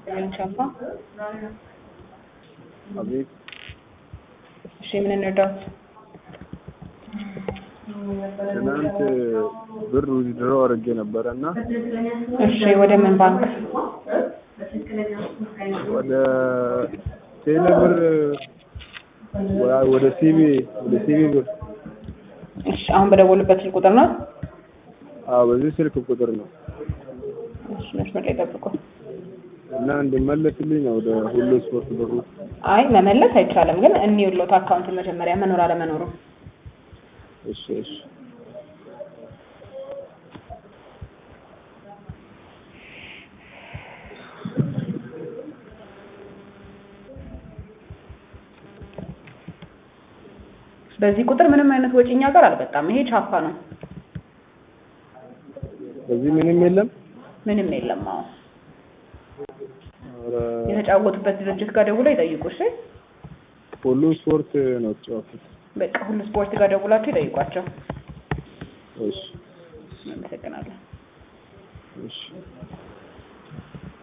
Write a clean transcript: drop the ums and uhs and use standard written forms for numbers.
ቻፓ አቤት እሺ ምን እንርዳው? ትናንት ብር ዊዝድሮ አድርጌ ነበረና እሺ ወደ ምን ባንክ? ወደ ቴሌ ብር ወደ ሲቢ ብር። እሺ አሁን በደወሉበት ስልክ ቁጥር ነው? አዎ በዚህ ስልክ ቁጥር ነው። እሺ መስመር ላይ ጠብቁ። እና እንድመለስልኝ ነው ወደ ሁሉ ስፖርት ብሩ። አይ መመለስ አይቻልም፣ ግን እንይውሎት አካውንት መጀመሪያ መኖር አለመኖሩ። እሺ እሺ በዚህ ቁጥር ምንም አይነት ወጪኛ ጋር አልበጣም። ይሄ ቻፓ ነው። በዚህ ምንም የለም ምንም የለም። አዎ ኧረ የተጫወቱበት ድርጅት ጋር ደውለው ይጠይቁ። እሺ ሁሉ ስፖርት ነው የተጫወቱት። በቃ ሁሉ ስፖርት ጋር ደውላችሁ ይጠይቋቸው። እሺ አመሰግናለሁ። እሺ